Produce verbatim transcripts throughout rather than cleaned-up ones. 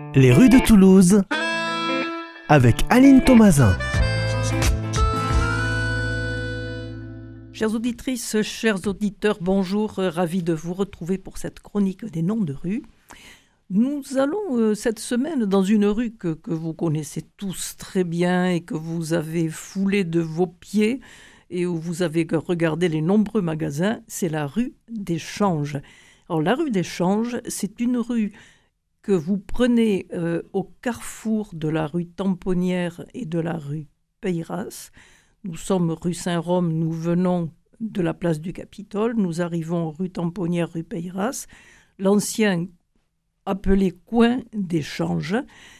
Les rues de Toulouse avec Aline Thomasin. Chères auditrices, chers auditeurs, bonjour, euh, ravi de vous retrouver pour cette chronique des noms de rues. Nous allons euh, cette semaine dans une rue que, que vous connaissez tous très bien et que vous avez foulée de vos pieds et où vous avez regardé les nombreux magasins, c'est la rue des Changes. Alors la rue des Changes, c'est une rue que vous prenez euh, au carrefour de la rue Tamponnière et de la rue Peyras. Nous sommes rue Saint-Rome, nous venons de la place du Capitole, nous arrivons rue Tamponnière, rue Peyras, l'ancien appelé coin des Changes,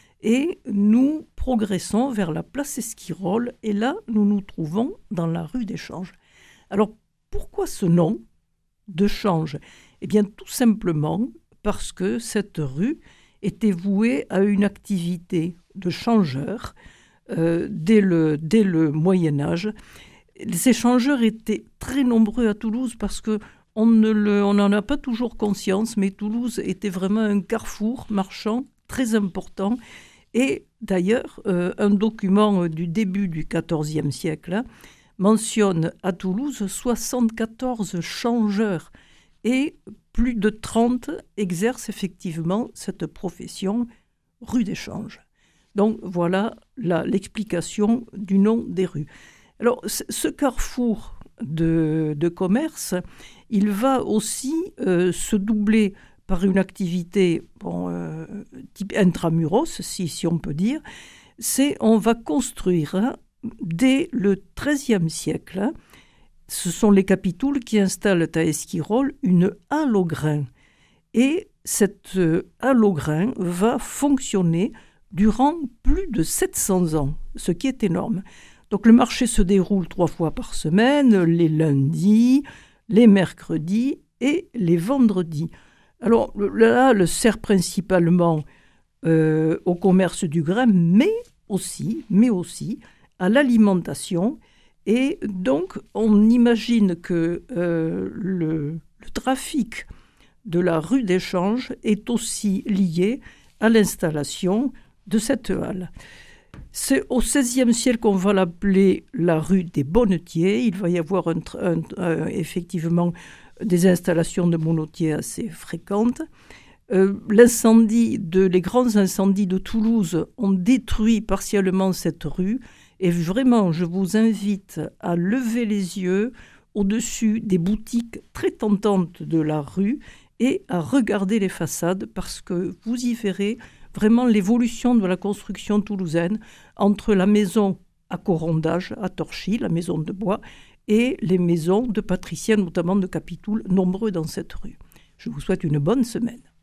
et nous progressons vers la place Esquirol, et là, nous nous trouvons dans la rue des Changes. Alors, pourquoi ce nom de Changes ? Eh bien, tout simplement parce que cette rue était vouée à une activité de changeur euh, dès le, dès le Moyen-Âge. Ces changeurs étaient très nombreux à Toulouse parce que on ne le, on n'en a pas toujours conscience, mais Toulouse était vraiment un carrefour marchand très important. Et d'ailleurs, euh, un document du début du quatorzième siècle hein, mentionne à Toulouse soixante-quatorze changeurs et plus de trente exercent effectivement cette profession rue des Changes. Donc voilà la, l'explication du nom des rues. Alors ce carrefour de, de commerce, il va aussi euh, se doubler par une activité bon, euh, type intramuros, si, si on peut dire. C'est on va construire hein, dès le treizième siècle, hein, ce sont les Capitouls qui installent à Esquirol une halle au grain. Et cette halle au grain va fonctionner durant plus de sept cents ans, ce qui est énorme. Donc le marché se déroule trois fois par semaine, les lundis, les mercredis et les vendredis. Alors la halle sert principalement euh, au commerce du grain, mais aussi, mais aussi à l'alimentation. Et donc, on imagine que euh, le, le trafic de la rue des Changes est aussi lié à l'installation de cette halle. C'est au seizième siècle qu'on va l'appeler la rue des Bonnetiers. Il va y avoir un, un, un, effectivement des installations de monotiers assez fréquentes. Euh, l'incendie de, les grands incendies de Toulouse ont détruit partiellement cette rue. Et vraiment, je vous invite à lever les yeux au-dessus des boutiques très tentantes de la rue et à regarder les façades parce que vous y verrez vraiment l'évolution de la construction toulousaine entre la maison à corondage, à Torchy, la maison de bois, et les maisons de patriciens, notamment de Capitouls, nombreux dans cette rue. Je vous souhaite une bonne semaine.